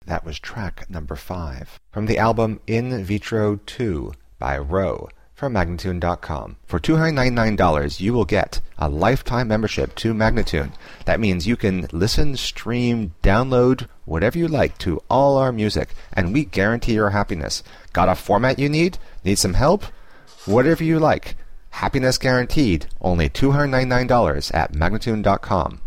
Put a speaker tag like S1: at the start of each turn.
S1: That was track number 5 from the album In Vitro 2 by Roe from Magnatune.com. For $299, you will get a lifetime membership to Magnatune. That means you can listen, stream, download, whatever you like to all our music, and we guarantee your happiness. Got a format you need? Need some help? Whatever you like. Happiness guaranteed. Only $299 at Magnatune.com.